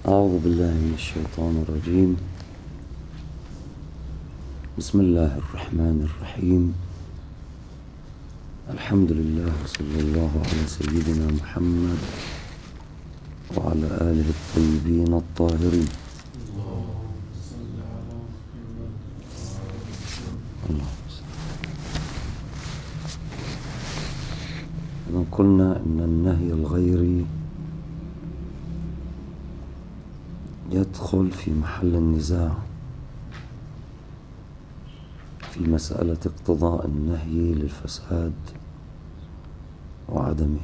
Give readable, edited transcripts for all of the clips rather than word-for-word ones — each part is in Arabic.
أعوذ بالله من الشيطان الرجيم. بسم الله الرحمن الرحيم. الحمد لله صلى الله على سيدنا محمد وعلى آله الطيبين الطاهرين. اللهم صل. إذن قلنا إن النهي الغيري يدخل في محل النزاع في مسألة اقتضاء النهي للفساد وعدمه،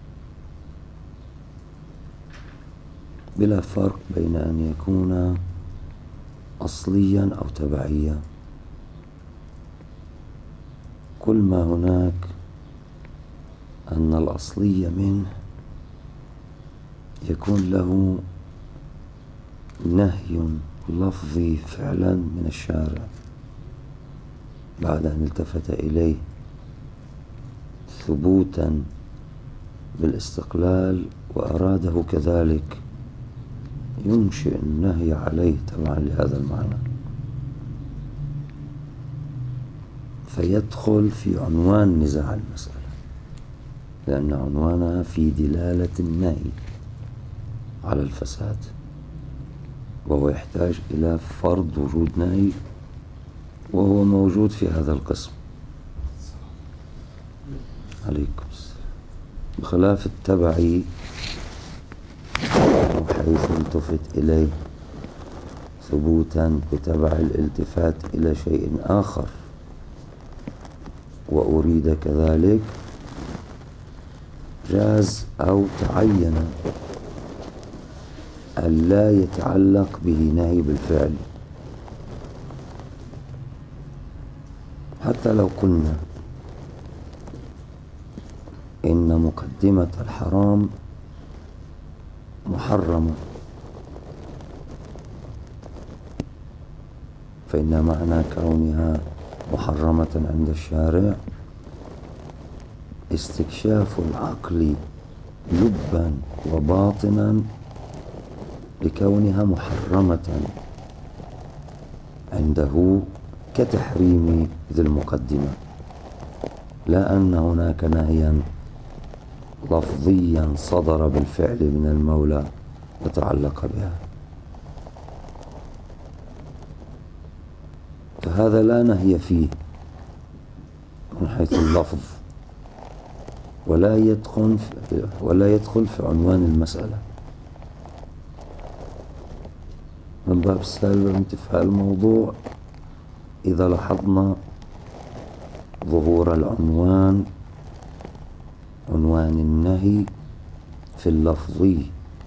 بلا فرق بين أن يكون أصليا أو تبعيا. كل ما هناك أن الأصلي منه يكون له نهي لفظي فعلا من الشارع بعد أن التفت إليه ثبوتا بالاستقلال وأراده كذلك ينشئ النهي عليه تبعا لهذا المعنى، فيدخل في عنوان نزاع المسألة، لأن عنوانها في دلالة النهي على الفساد، وهو يحتاج إلى فرض وجود نهي، وهو موجود في هذا القسم. عليكم السلام. بخلاف التبعي حيث التفت إليه ثبوتا بتبع الالتفات إلى شيء آخر وأريد كذلك، جاز أو تعين أن لا يتعلق به نهي بالفعل، حتى لو قلنا إن مقدمة الحرام محرمة، فإن معنى كونها محرمة عند الشارع استكشاف العقل لبا وباطنا لكونها محرمة عنده كتحريم ذي المقدمة، لا أن هناك نهيا لفظيا صدر بالفعل من المولى يتعلق بها، فهذا لا نهي فيه من حيث اللفظ، ولا يدخل في عنوان المسألة، من باب السهل وانتفاء الموضوع إذا لاحظنا ظهور العنوان، عنوان النهي في اللفظي،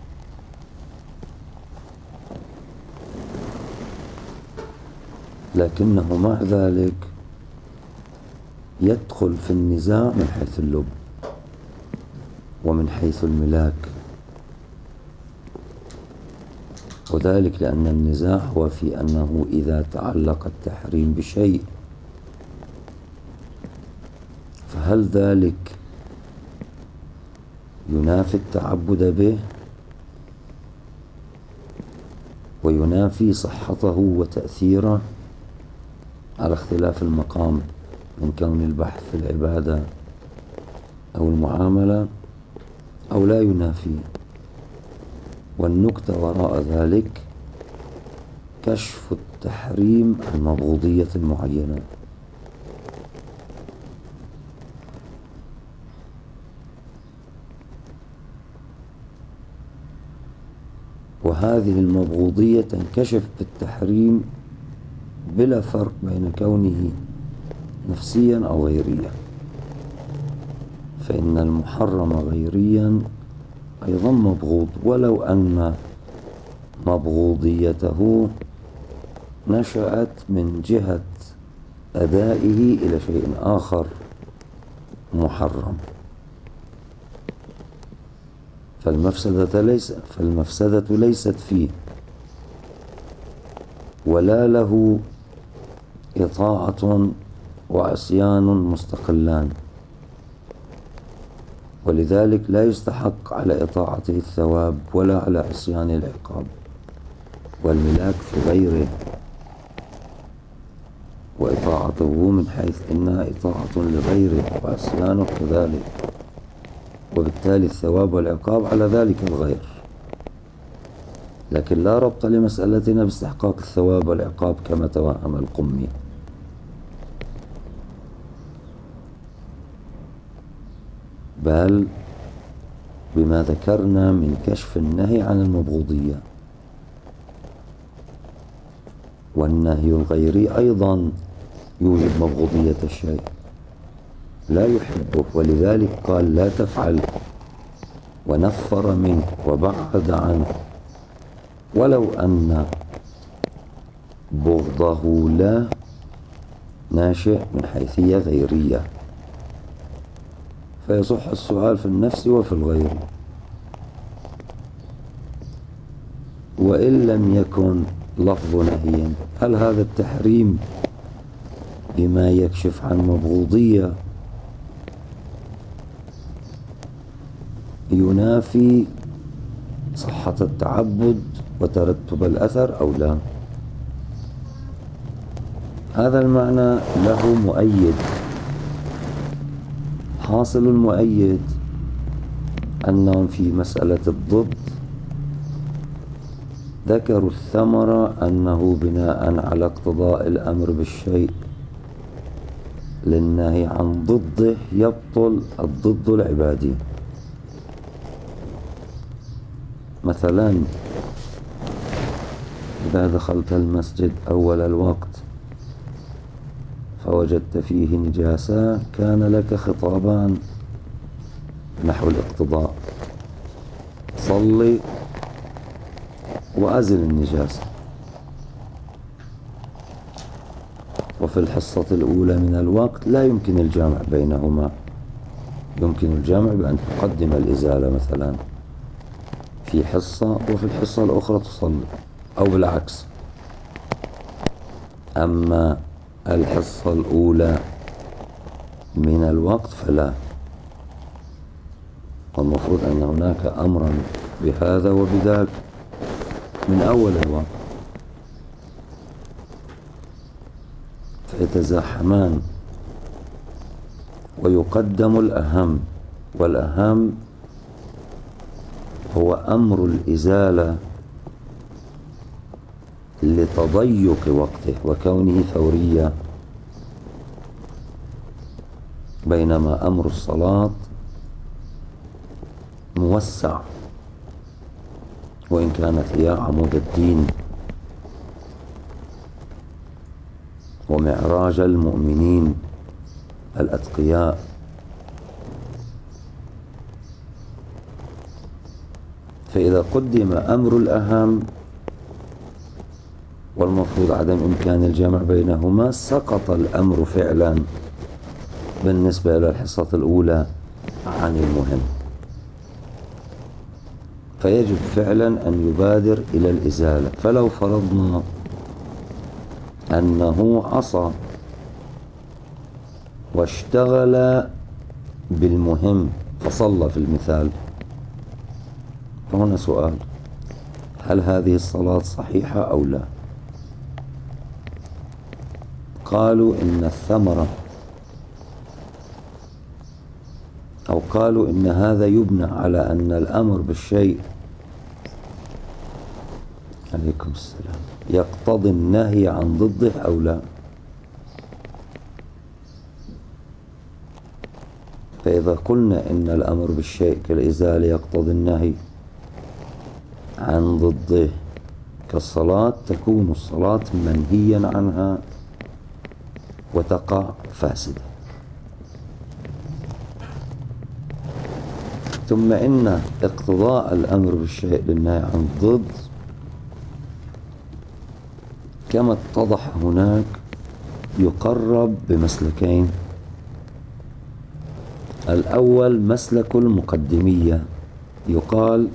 لكنه مع ذلك يدخل في النزاع من حيث اللب ومن حيث الملاك، وذلك لأن النزاع هو في أنه إذا تعلق التحريم بشيء فهل ذلك ينافي التعبد به وينافي صحته وتأثيره على اختلاف المقام من كون البحث في العبادة أو المعاملة، أو لا ينافي. والنكتة وراء ذلك كشف التحريم عن مبغوضية معينة، وهذه المبغوضية تنكشف بالتحريم بلا فرق بين كونه نفسيا أو غيريا، فإن المحرم غيريا أيضا مبغوض، ولو أن مبغوضيته نشأت من جهة أدائه إلى شيء آخر محرم، فالمفسدة ليست فيه ولا له إطاعة وعصيان مستقلان، ولذلك لا يستحق على إطاعته الثواب ولا على عصيان العقاب. والملاك في غيره، وإطاعته من حيث إنها إطاعة لغيره، وعصيانه كذلك، وبالتالي الثواب والعقاب على ذلك الغير. لكن لا ربط لمسألتنا باستحقاق الثواب والعقاب كما توهم القمي. بل بما ذكرنا من كشف النهي عن المبغوضية، والنهي الغيري أيضا يوجد مبغوضية الشيء، لا يحبه، ولذلك قال لا تفعل، ونفر منه وبعد عنه، ولو أن بغضه لا ناشئ من حيثية غيرية، فيصح السؤال في النفس وفي الغير. وإن لم يكن لفظ نهي، هل هذا التحريم بما يكشف عن مبغوضية ينافي صحة التعبد وترتب الأثر أو لا؟ هذا المعنى له مؤيد. حاصل المؤيد أنهم في مسألة الضد ذكروا الثمرة أنه بناء على اقتضاء الأمر بالشيء للنهي عن ضده يبطل الضد العبادي. مثلا إذا دخلت المسجد أول الوقت فوجدت فيه نجاسة، كان لك خطابان نحو الاقتضاء: صلي وأزل النجاسة. وفي الحصة الأولى من الوقت لا يمكن الجمع بينهما، يمكن الجمع بأن تقدم الإزالة مثلا في حصة وفي الحصة الأخرى تصلي، أو بالعكس. أما الحصة الأولى من الوقت فلا، والمفروض أن هناك أمرا بهذا وبذاك من أول الوقت، فيتزاحمان ويقدم الأهم، والأهم هو أمر الإزالة لتضيق وقته وكونه فوريا، بينما أمر الصلاة موسع، وإن كانت هي عمود الدين ومعراج المؤمنين الأتقياء. فإذا قدم أمر الأهم والمفروض عدم إمكان الجمع بينهما، سقط الأمر فعلا بالنسبة إلى الحصة الأولى عن المهم، فيجب فعلا أن يبادر إلى الإزالة. فلو فرضنا أنه عصى واشتغل بالمهم فصلى في المثال، فهنا سؤال: هل هذه الصلاة صحيحة أو لا؟ قالوا إن الثمرة، أو قالوا إن هذا يبنى على أن الأمر بالشيء عليكم السلام يقتضي النهي عن ضده أو لا. فإذا قلنا إن الأمر بالشيء كالإزالة يقتضي النهي عن ضده كالصلاة، تكون الصلاة منهيا عنها وتقع فاسدة. ثم إن اقتضاء الأمر بالشيء للنهي عن الضد كما اتضح هناك يقرب بمسلكين. الأول مسلك المقدمية، يقال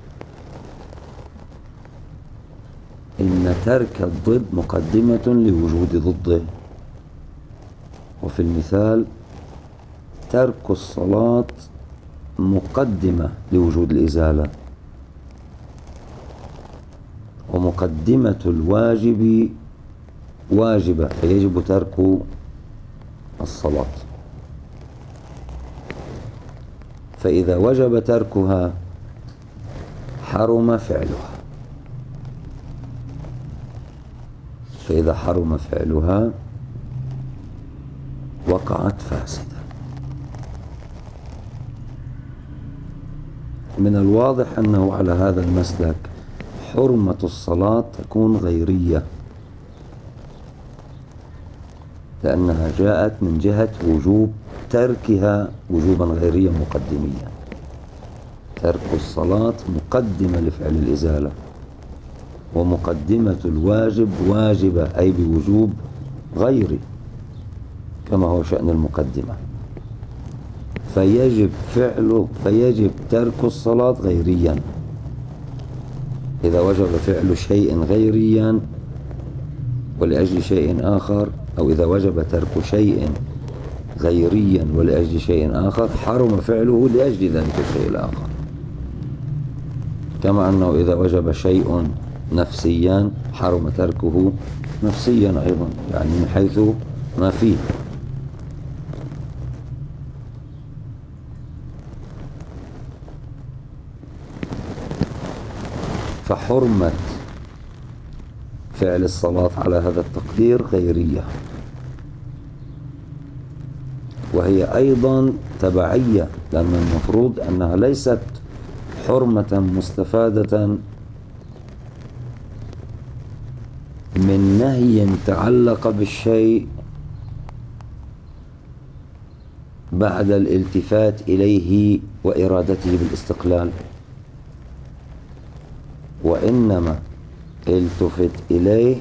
إن ترك الضد مقدمة لوجود ضده، وفي المثال ترك الصلاة مقدمة لوجود الإزالة، مقدمة الواجب واجبة فيجب ترك الصلاة، فإذا وجب تركها حرم فعلها، فإذا حرم فعلها وقعت فاسدة. من الواضح أنه على هذا المسلك حرمة الصلاة تكون غيرية، لأنها جاءت من جهة وجوب تركها وجوبا غيريا مقدميا. ترك الصلاة مقدمة لفعل الإزالة، ومقدمة الواجب واجبة أي بوجوب غيري كما هو شأن المقدمة، فيجب ترك الصلاة غيريا. إذا وجب فعل شيء غيريا ولأجل شيء آخر، أو إذا وجب ترك شيء غيريا ولأجل شيء آخر حرم فعله لأجل ذلك الشيء الآخر، كما أنه إذا وجب شيء نفسيا حرم تركه نفسيا أيضا، يعني من حيث ما فيه. فحرمة فعل الصلاة على هذا التقدير غيرية، وهي أيضا تبعية، لأن المفروض أنها ليست حرمة مستفادة من نهي تعلق بالشيء بعد الالتفات إليه وإرادته بالاستقلال، وإنما التفت إليه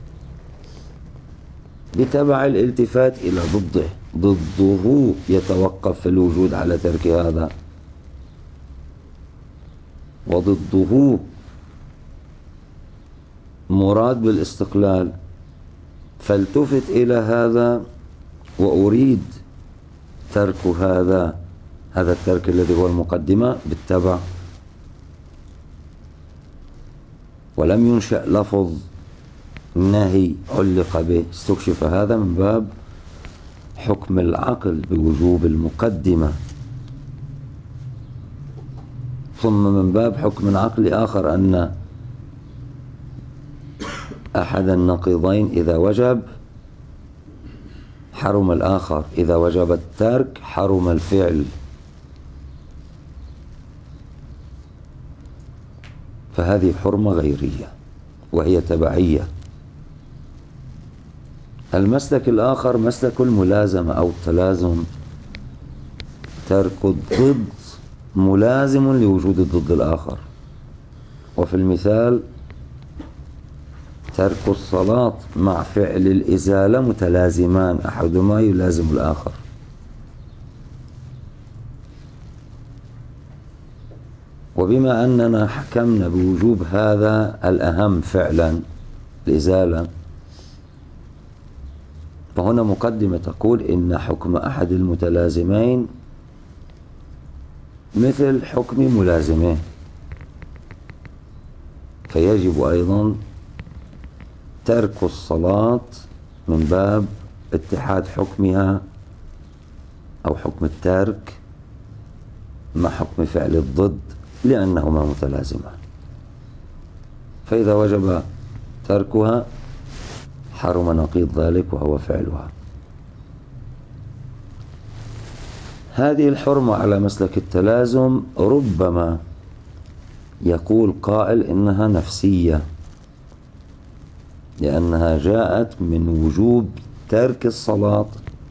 بتبع الالتفات إلى ضده يتوقف في الوجود على ترك هذا، وضده مراد بالاستقلال، فالتفت إلى هذا وأريد ترك هذا الترك الذي هو المقدمة بالتبع، ولم ينشأ لفظ نهي علق به. استكشف هذا من باب حكم العقل بوجوب المقدمة، ثم من باب حكم العقل آخر أن أحد النقيضين إذا وجب حرم الآخر، إذا وجب الترك حرم الفعل، فهذه حرمة غيرية وهي تبعية. المسلك الآخر مسلك الملازمة أو التلازم، ترك الضد ملازم لوجود الضد الآخر، وفي المثال ترك الصلاة مع فعل الإزالة متلازمان، أحدهما يلازم الآخر. وبما أننا حكمنا بوجوب هذا الأهم فعلا الإزالة، فهنا مقدمة تقول إن حكم أحد المتلازمين مثل حكم ملازمين، فيجب أيضا ترك الصلاة من باب اتحاد حكمها أو حكم الترك مع حكم فعل الضد لأنهما متلازمان، فإذا وجب تركها حرم نقيض ذلك وهو فعلها. هذه الحرمة على مسلك التلازم ربما يقول قائل إنها نفسية، لأنها جاءت من وجوب ترك الصلاة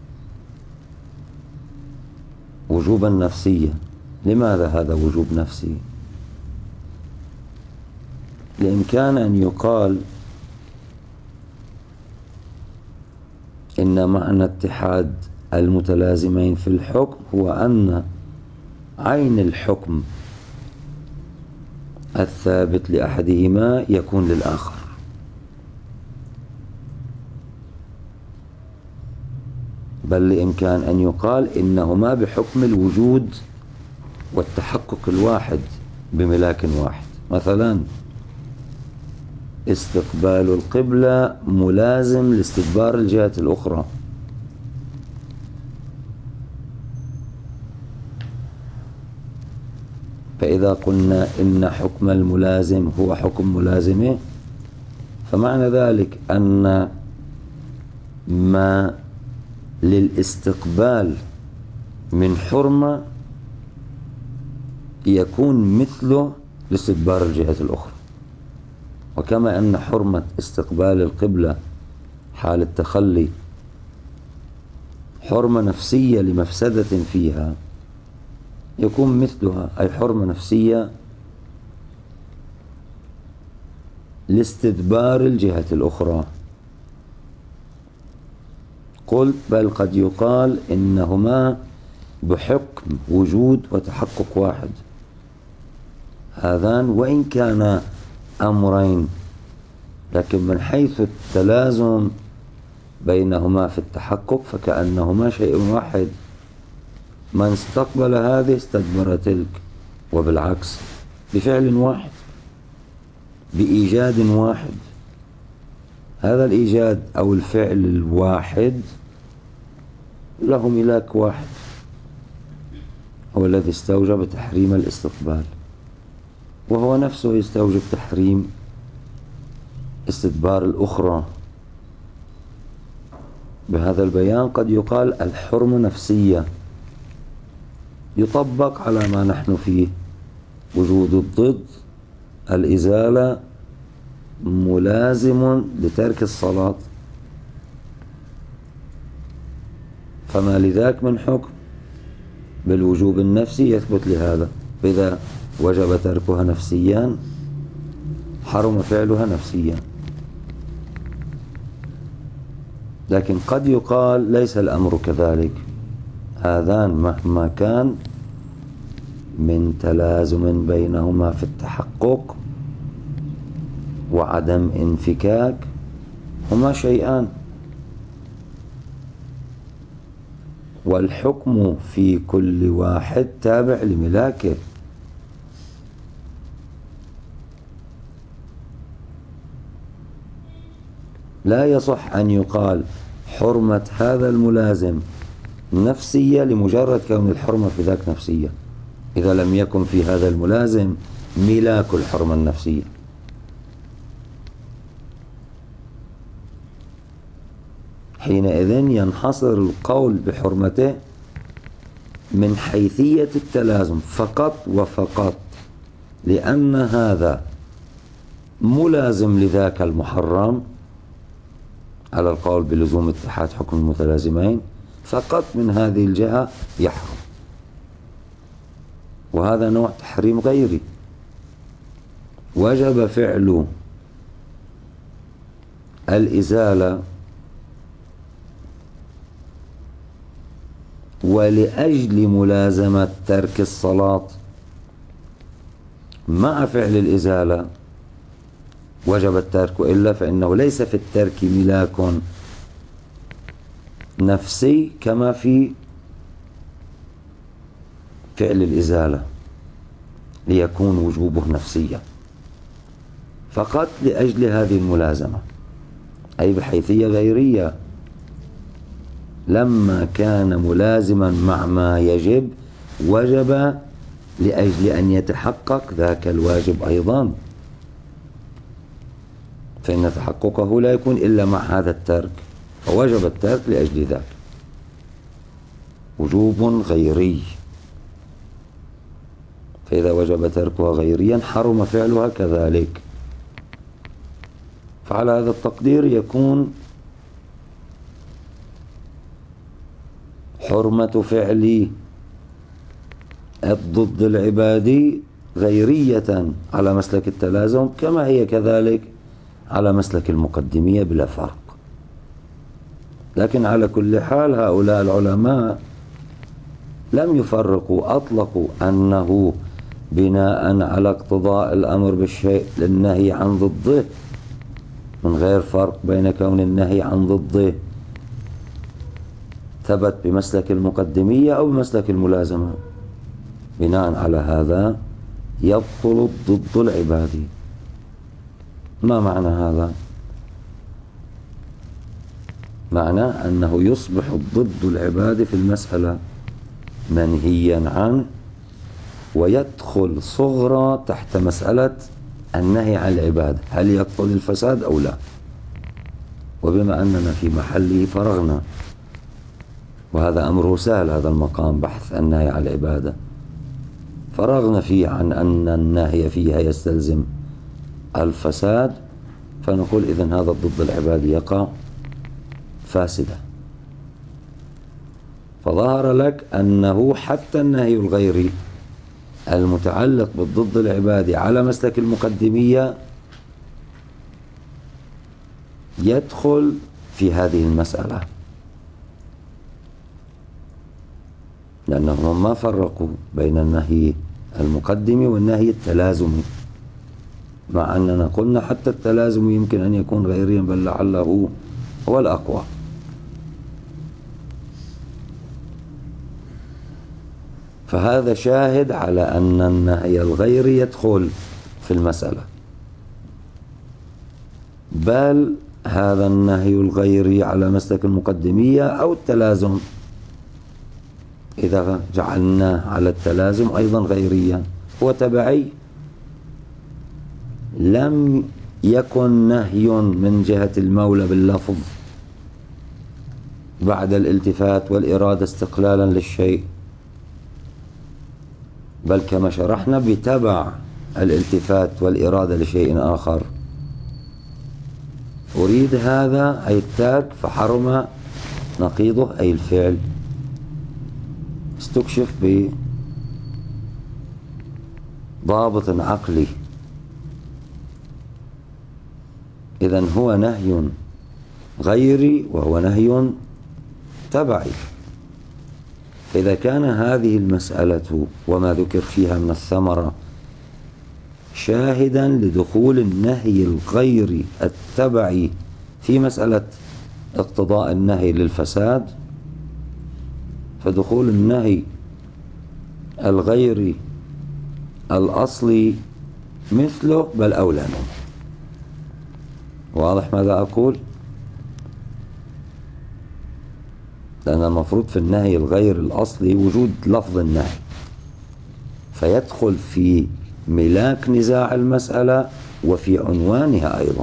وجوبا نفسيا. لماذا هذا وجوب نفسي؟ لإمكان أن يقال إن معنى اتحاد المتلازمين في الحكم هو أن عين الحكم الثابت لأحدهما يكون للآخر، بل لإمكان أن يقال إنهما بحكم الوجود والتحقق الواحد بملاك واحد. مثلا استقبال القبلة ملازم لاستدبار الجهة الأخرى. فإذا قلنا إن حكم الملازم هو حكم ملازمه، فمعنى ذلك أن ما للاستقبال من حرمة يكون مثله لاستدبار الجهة الأخرى. وكما أن حرمة استقبال القبلة حال التخلي حرمة نفسية لمفسدة فيها، يكون مثلها أي حرمة نفسية لاستدبار الجهة الأخرى. قلت بل قد يقال إنهما بحكم وجود وتحقق واحد، هذان وإن كانا أمرين، لكن من حيث التلازم بينهما في التحقق فكأنهما شيء واحد، من استقبل هذه استدبر تلك، وبالعكس بفعل واحد بإيجاد واحد. هذا الإيجاد أو الفعل الواحد له ملاك واحد، هو الذي استوجب تحريم الاستقبال، وهو نفسه يستوجب تحريم استدبار الأخرى. بهذا البيان قد يقال الحرمة نفسية، يطبق على ما نحن فيه، وجود الضد الإزالة ملازم لترك الصلاة، فما لذاك من حكم بالوجوب النفسي يثبت لهذا، إذا وجب تركها نفسيا حرم فعلها نفسيا. لكن قد يقال ليس الأمر كذلك، هذان مهما كان من تلازم بينهما في التحقق وعدم انفكاك هما شيئان، والحكم في كل واحد تابع لملاكه. لا يصح أن يقال حرمة هذا الملازم نفسية لمجرد كون الحرمة في ذاك نفسية، إذا لم يكن في هذا الملازم ملاك الحرمة النفسية. حينئذ ينحصر القول بحرمته من حيثية التلازم فقط وفقط، لأن هذا ملازم لذاك المحرم على القول بلزوم اتحاد حكم المتلازمين، فقط من هذه الجهة يحرم، وهذا نوع تحريم غيري وجب فعل الإزالة ولأجل ملازمة ترك الصلاة مع فعل الإزالة وجب الترك، وإلا فإنه ليس في الترك ملاك نفسي كما في فعل الإزالة ليكون وجوبه نفسيا، فقط لأجل هذه الملازمة أي بحيثية غيرية. لما كان ملازما مع ما يجب وجب لأجل أن يتحقق ذاك الواجب أيضا، فإن تحققه لا يكون إلا مع هذا الترك، فوجب الترك لأجل ذاك وجوب غيري. فإذا وجب تركها غيريا حرم فعلها كذلك. فعلى هذا التقدير يكون حرمة فعل الضد العبادي غيرية على مسلك التلازم، كما هي كذلك على مسلك المقدمية بلا فرق. لكن على كل حال هؤلاء العلماء لم يفرقوا، أطلقوا أنه بناء على اقتضاء الأمر بالشيء للنهي عن ضده، من غير فرق بين كون النهي عن ضده ثبت بمسلك المقدمية أو بمسلك الملازمة. بناء على هذا يبطل الضد العبادي. ما معنى هذا؟ معناه أنه يصبح ضد العبادة في المسألة منهيا عنه، ويدخل صغرى تحت مسألة النهي عن العبادة، هل يدخل الفساد أو لا؟ وبما أننا في محله فرغنا، وهذا أمره سهل، هذا المقام بحث النهي عن العبادة فرغنا فيه عن أن النهي فيها يستلزم الفساد، فنقول إذن هذا ضد العبادة يقع فاسدة. فظهر لك أنه حتى النهي الغيري المتعلق بالضد العبادي على مسلك المقدمية يدخل في هذه المسألة، لأنهم ما فرقوا بين النهي المقدمي والنهي التلازمي، مع أننا قلنا حتى التلازم يمكن أن يكون غيريا، بل لعله هو الأقوى. فهذا شاهد على أن النهي الغيري يدخل في المسألة، بل هذا النهي الغيري على مسلك المقدمية أو التلازم، إذا جعلناه على التلازم أيضا غيريا هو تبعي، لم يكن نهي من جهة المولى باللفظ بعد الالتفات والإرادة استقلالا للشيء، بل كما شرحنا بتبع الالتفات والإرادة لشيء آخر. أريد هذا أي الترك فحرم نقيضه أي الفعل، استكشف بضابط عقلي. إذن هو نهي غيري وهو نهي تبعي. فإذا كان هذه المسألة وما ذكر فيها من الثمرة شاهدا لدخول النهي الغيري التبعي في مسألة اقتضاء النهي للفساد، فدخول النهي الغيري الأصلي مثله بل أولى منه. واضح ماذا أقول؟ لأن المفروض في النهي الغير الأصلي وجود لفظ النهي، فيدخل في ملاك نزاع المسألة وفي عنوانها أيضا.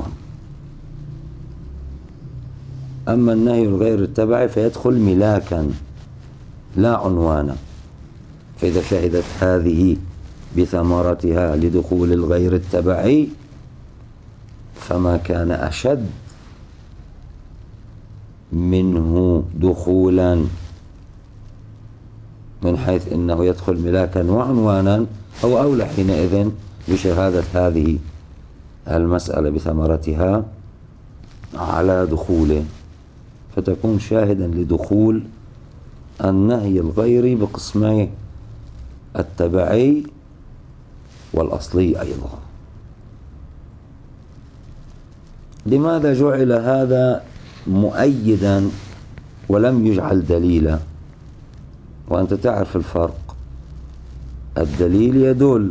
أما النهي الغير التبعي فيدخل ملاكا لا عنوانا. فإذا شهدت هذه بثمرتها لدخول الغير التبعي، فما كان أشد منه دخولا من حيث إنه يدخل ملاكا وعنوانا أو أولى حينئذ بشهادة هذه المسألة بثمرتها على دخوله، فتكون شاهدا لدخول النهي الغيري بقسمي التبعي والأصلي أيضا. لماذا جعل هذا مؤيدا ولم يجعل دليلا؟ وأنت تعرف الفرق، الدليل يدل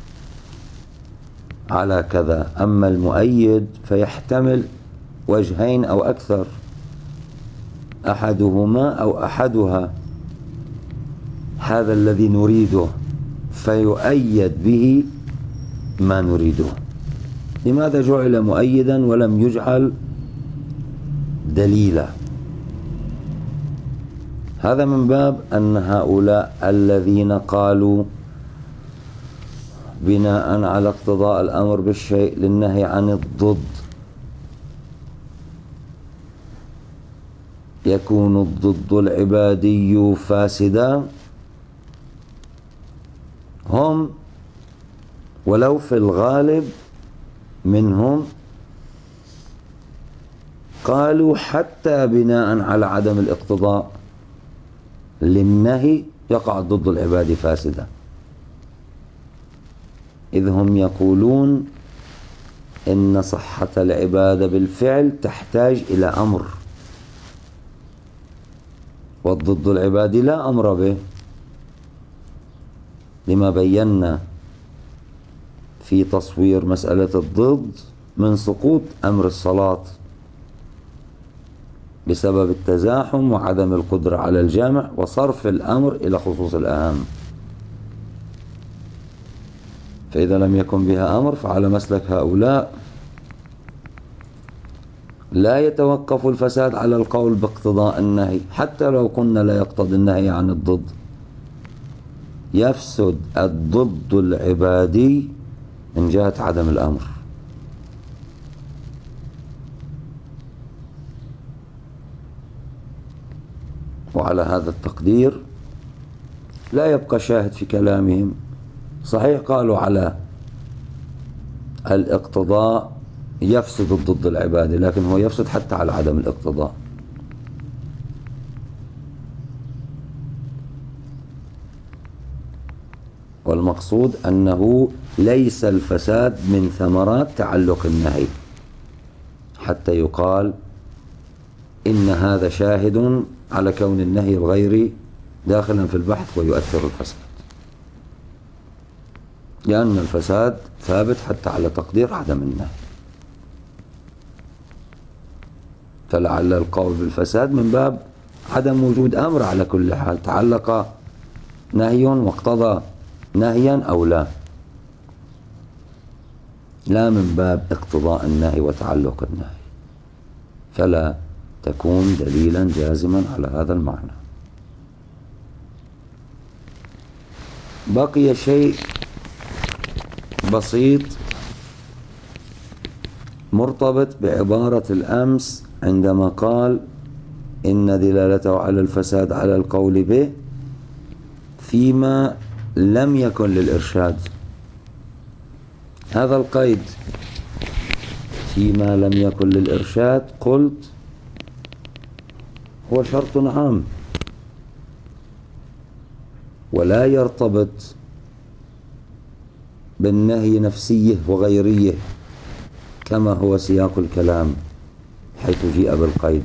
على كذا، أما المؤيد فيحتمل وجهين أو أكثر، أحدهما أو أحدها هذا الذي نريده فيؤيد به ما نريده. لماذا جعل مؤيدا ولم يجعل دليلا؟ هذا من باب أن هؤلاء الذين قالوا بناء على اقتضاء الأمر بالشيء للنهي عن الضد يكون الضد العبادي فاسدا، هم ولو في الغالب منهم قالوا حتى بناء على عدم الاقتضاء للنهي يقع ضد العباد فاسدا، إذ هم يقولون إن صحة العبادة بالفعل تحتاج إلى أمر، والضد العبادي لا أمر به، لما بينا في تصوير مسألة الضد من سقوط أمر الصلاة بسبب التزاحم وعدم القدرة على الجمع وصرف الأمر إلى خصوص الأهم. فإذا لم يكن بها أمر فعلى مسلك هؤلاء لا يتوقف الفساد على القول باقتضاء النهي، حتى لو قلنا لا يقتضي النهي عن الضد، يفسد الضد العبادي من جهة عدم الأمر. وعلى هذا التقدير لا يبقى شاهد في كلامهم. صحيح قالوا على الاقتضاء يفسد الضد العبادي، لكن هو يفسد حتى على عدم الاقتضاء. والمقصود أنه ليس الفساد من ثمرات تعلق النهي حتى يقال إن هذا شاهد على كون النهي الغيري داخلا في البحث ويؤثر الفساد، لأن الفساد ثابت حتى على تقدير عدم النهي. فلعل القول بالفساد من باب عدم وجود أمر على كل حال، تعلق نهي واقتضى نهيا أو لا من باب اقتضاء النهي وتعلق النهي، فلا تكون دليلا جازما على هذا المعنى. بقي شيء بسيط مرتبط بعبارة الأمس عندما قال إن دلالته على الفساد على القول به فيما لم يكن للإرشاد. هذا القيد فيما لم يكن للإرشاد قلت هو شرط عام ولا يرتبط بالنهي نفسيه وغيريه كما هو سياق الكلام حيث جيء بالقيد.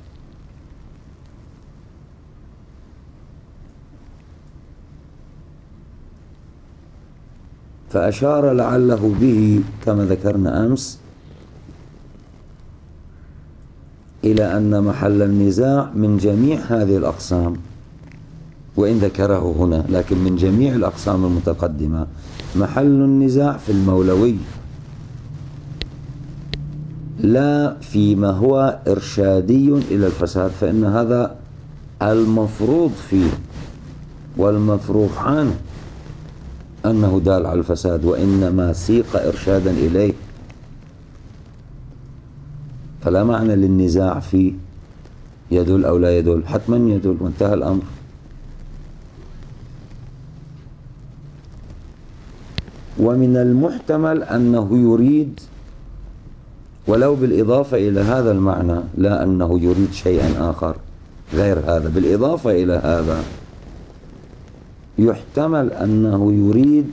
فأشار لعله به كما ذكرنا أمس إلى أن محل النزاع من جميع هذه الأقسام، وإن ذكره هنا لكن من جميع الأقسام المتقدمة محل النزاع في المولوي لا فيما هو إرشادي إلى الفساد، فإن هذا المفروض فيه والمفروض عنه أنه دال على الفساد، وإنما سيق إرشادا إليه، فلا معنى للنزاع فيه يدل أو لا يدل، حتما يدل وانتهى الأمر. ومن المحتمل أنه يريد ولو بالإضافة إلى هذا المعنى، لا أنه يريد شيئا آخر غير هذا، بالإضافة إلى هذا يحتمل أنه يريد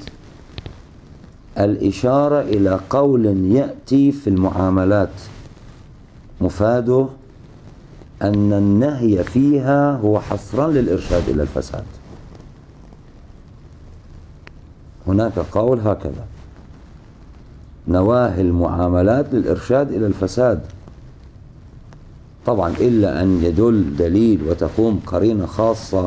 الإشارة إلى قول يأتي في المعاملات مفاده أن النهي فيها هو حصرا للإرشاد إلى الفساد. هناك قول هكذا: نواهي المعاملات للإرشاد إلى الفساد، طبعا إلا أن يدل دليل وتقوم قرينة خاصة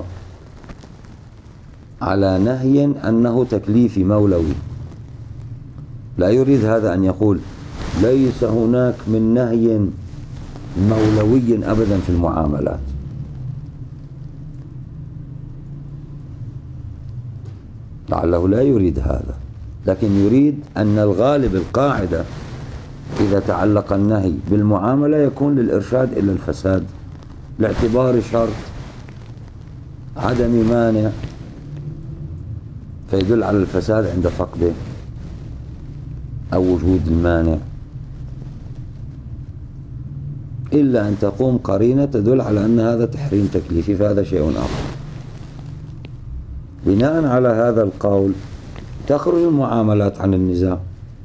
على نهي أنه تكليفي مولوي. لا يريد هذا أن يقول ليس هناك من نهي مولوي أبدا في المعاملات، لعله لا يريد هذا، لكن يريد أن الغالب القاعدة إذا تعلق النهي بالمعاملة يكون للإرشاد إلى الفساد لاعتبار شرط عدم مانع فيدل على الفساد عند فقده أو وجود المانع، إلا أن تقوم قرينة تدل على أن هذا تحريم تكليفي، فهذا شيء آخر. بناء على هذا القول تخرج المعاملات عن النزاع،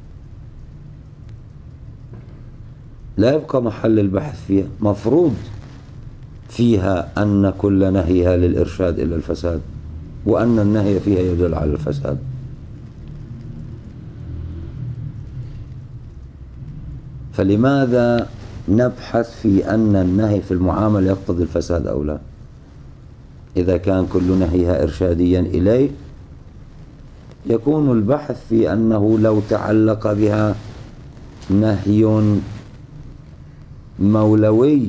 لا يبقى محل البحث فيها، مفروض فيها أن كل نهيها للإرشاد إلى الفساد، وأن النهي فيها يدل على الفساد. فلماذا نبحث في أن النهي في المعاملة يقتضي الفساد أو لا؟ إذا كان كل نهيها إرشاديا إليه يكون البحث في أنه لو تعلق بها نهي مولوي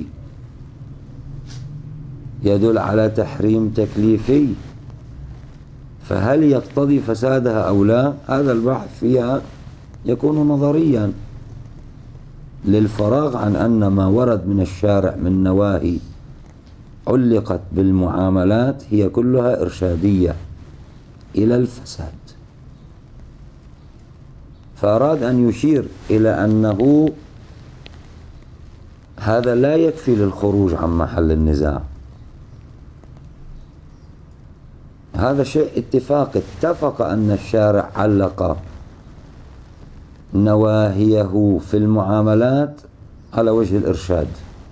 يدل على تحريم تكليفي، فهل يقتضي فسادها أو لا؟ هذا البحث فيها يكون نظريا للفراغ عن أن ما ورد من الشارع من نواهي علقت بالمعاملات هي كلها إرشادية إلى الفساد. فأراد أن يشير إلى أنه هذا لا يكفي للخروج عن محل النزاع. هذا شيء اتفق أن الشارع علق نواهيه في المعاملات على وجه الإرشاد،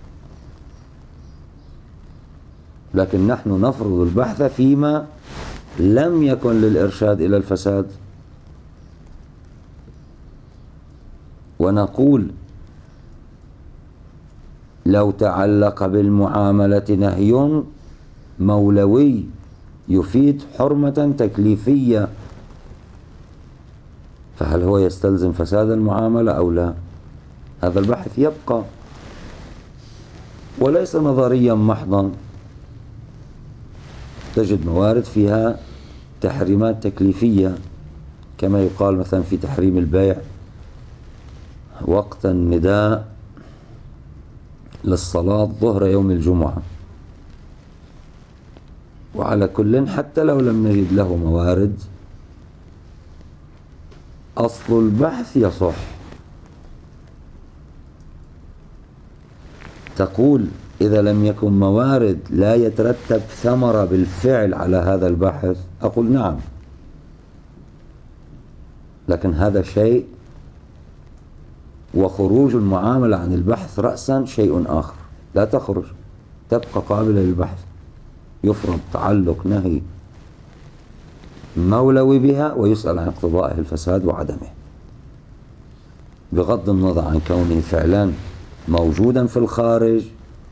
لكن نحن نفرض البحث فيما لم يكن للإرشاد إلى الفساد، ونقول لو تعلق بالمعاملة نهي مولوي يفيد حرمة تكليفية فهل هو يستلزم فساد المعاملة أو لا؟ هذا البحث يبقى وليس نظريا محضا. تجد موارد فيها تحريمات تكليفية كما يقال مثلا في تحريم البيع وقت النداء للصلاة ظهر يوم الجمعة، وعلى كل حتى لو لم نجد له موارد أصل البحث يصح. تقول إذا لم يكن موارد لا يترتب ثمرة بالفعل على هذا البحث، أقول نعم، لكن هذا شيء وخروج المعاملة عن البحث رأسا شيء آخر، لا تخرج، تبقى قابلة للبحث. يفرض تعلق نهي مولوي بها ويسأل عن اقتضائه الفساد وعدمه بغض النظر عن كونه فعلا موجودا في الخارج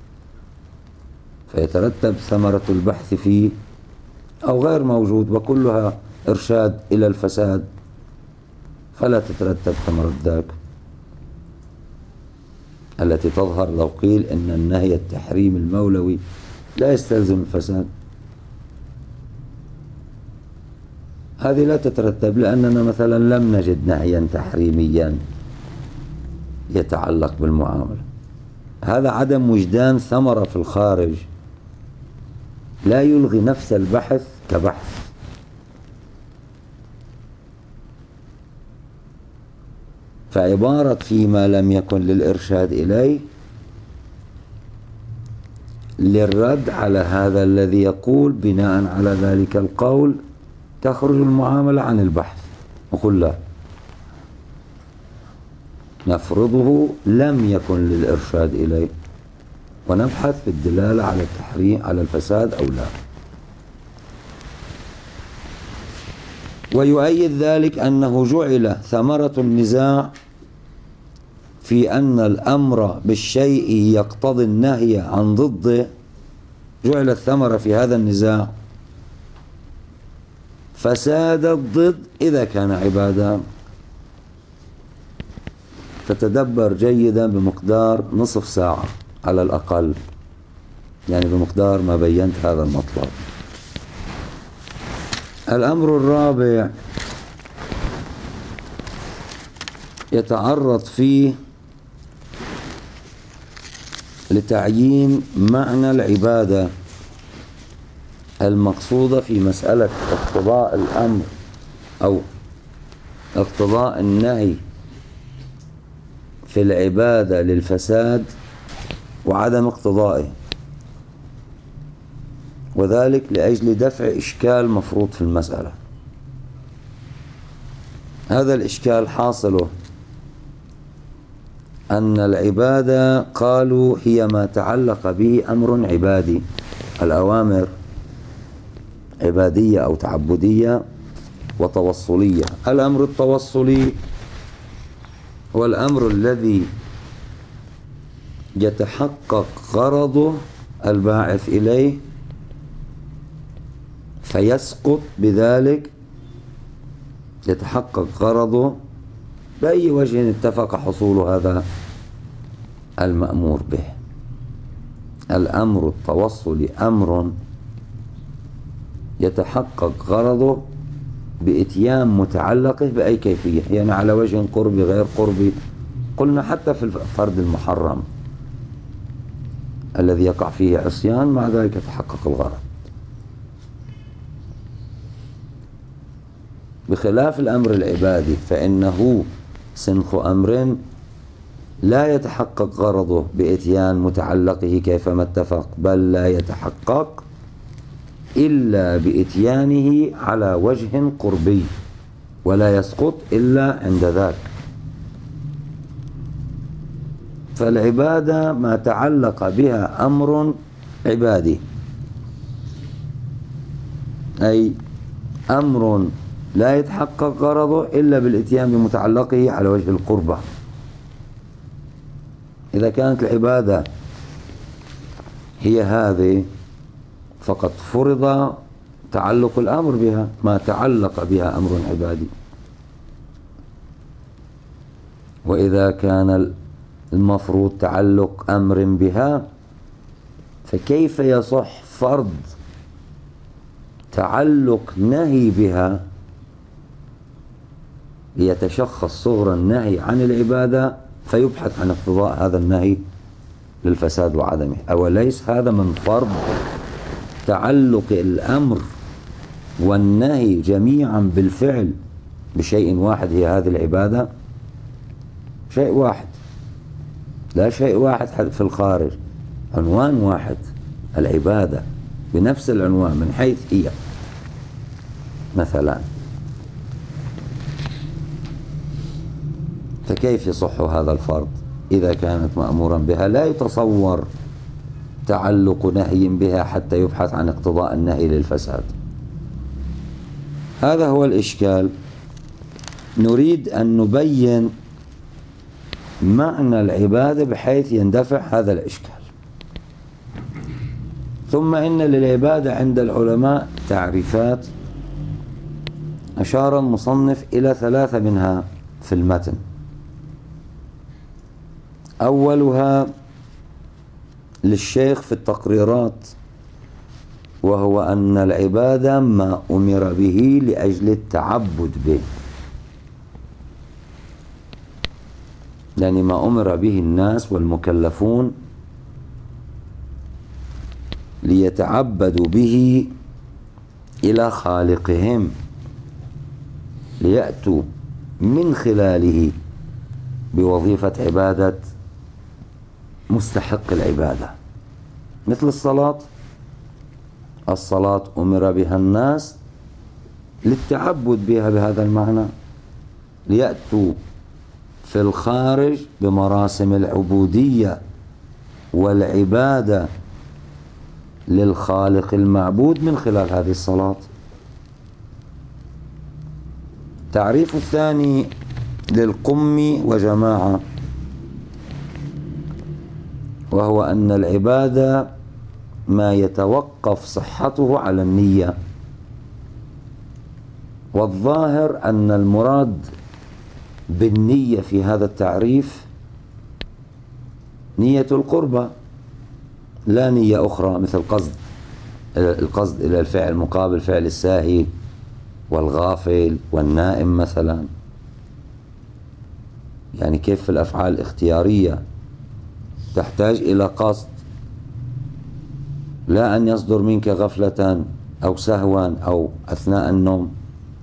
فيترتب ثمرة البحث فيه، أو غير موجود وكلها إرشاد إلى الفساد فلا تترتب ثمرة ذاك التي تظهر لو قيل إن النهي التحريم المولوي لا يستلزم الفساد. هذه لا تترتب لأننا مثلا لم نجد نهيا تحريميا يتعلق بالمعاملة. هذا عدم وجدان ثمرة في الخارج لا يلغي نفس البحث كبحث. فعبارة فيما لم يكن للإرشاد إليه للرد على هذا الذي يقول بناء على ذلك القول تخرج المعاملة عن البحث. نقول لا، نفرضه لم يكن للإرشاد إليه ونبحث في الدلالة على التحريم على الفساد أو لا. ويؤيد ذلك أنه جعل ثمرة النزاع في أن الأمر بالشيء يقتضي النهي عن ضده، جعل الثمرة في هذا النزاع فساد الضد إذا كان عبادة. فتدبر جيدا بمقدار نصف ساعة على الأقل، يعني بمقدار ما بينت هذا المطلب. الأمر الرابع يتعرض فيه لتعيين معنى العبادة المقصودة في مسألة اقتضاء الأمر أو اقتضاء النهي في العبادة للفساد وعدم اقتضائه، وذلك لأجل دفع إشكال مفروض في المسألة. هذا الإشكال حاصله أن العبادة قالوا هي ما تعلق به أمر عبادي، الأوامر عبادية أو تعبدية وتوصلية. الأمر التوصلي هو الأمر الذي يتحقق غرضه الباعث إليه فيسقط بذلك، يتحقق غرضه بأي وجه اتفق حصول هذا المأمور به. الأمر التوصلي أمر يتحقق غرضه بإتيان متعلقه بأي كيفية، يعني على وجه قربي غير قربي. قلنا حتى في الفرد المحرم الذي يقع فيه عصيان مع ذلك يتحقق الغرض، بخلاف الأمر العبادي فإنه سنخ أمر لا يتحقق غرضه بإتيان متعلقه كيفما اتفق، بل لا يتحقق إلا بإتيانه على وجه قربي، ولا يسقط إلا عند ذاك. فالعبادة ما تعلق بها أمر عبادي، أي أمر لا يتحقق غرضه إلا بالإتيان بمتعلقه على وجه القربة. إذا كانت العبادة هي هذه فقد فرض تعلق الأمر بها، ما تعلق بها أمر عبادي. وإذا كان المفروض تعلق أمر بها فكيف يصح فرض تعلق نهي بها ليتشخص صغر النهي عن العبادة فيبحث عن اقتضاء هذا النهي للفساد وعدمه؟ أوليس هذا من فرض تعلق الأمر والنهي جميعا بالفعل بشيء واحد، هي هذه العبادة؟ شيء واحد، لا شيء واحد في الخارج، عنوان واحد، العبادة بنفس العنوان من حيث هي. مثلا فكيف يصح هذا الفرض إذا كانت مأمورا بها؟ لا يتصور تعلق نهي بها حتى يبحث عن اقتضاء النهي للفساد. هذا هو الإشكال. نريد أن نبين معنى العبادة بحيث يندفع هذا الإشكال. ثم إن للعبادة عند العلماء تعريفات أشار المصنف إلى 3 منها في المتن. أولها للشيخ في التقريرات، وهو أن العبادة ما أمر به لأجل التعبد به، يعني ما أمر به الناس والمكلفون ليتعبدوا به إلى خالقهم، ليأتوا من خلاله بوظيفة عبادة مستحق العبادة. مثل الصلاة أمر بها الناس للتعبد بها بهذا المعنى، ليأتوا في الخارج بمراسم العبودية والعبادة للخالق المعبود من خلال هذه الصلاة. تعريف الثاني للقم وجماعة، وهو أن العبادة ما يتوقف صحته على النية. والظاهر أن المراد بالنية في هذا التعريف نية القربة، لا نية أخرى مثل القصد إلى الفعل مقابل فعل الساهي والغافل والنائم مثلا. يعني كيف في الأفعال الاختيارية تحتاج إلى قصد، لا أن يصدر منك غفلة أو سهوا أو أثناء النوم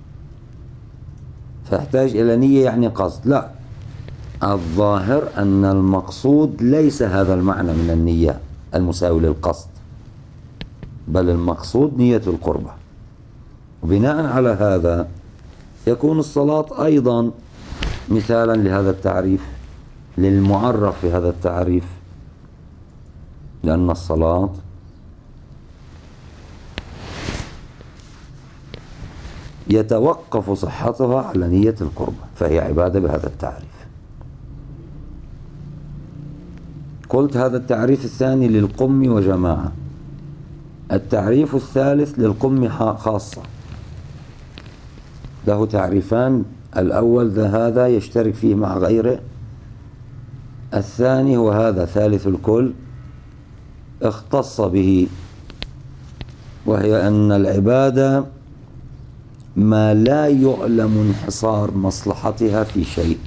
فيحتاج إلى نية يعني قصد. لا، الظاهر أن المقصود ليس هذا المعنى من النية المساوي للقصد، بل المقصود نية القربة. وبناء على هذا يكون الصلاة أيضا مثالا لهذا التعريف، للمعرف في هذا التعريف، لأن الصلاة يتوقف صحتها على نية القربة، فهي عبادة بهذا التعريف. قلت هذا التعريف الثاني للقم وجماعة. التعريف الثالث للقم خاصة، له تعريفان، الأول هذا يشترك فيه مع غيره، الثاني هو هذا ثالث الكل اختص به، وهي أن العبادة ما لا يعلم انحصار مصلحتها في شيء.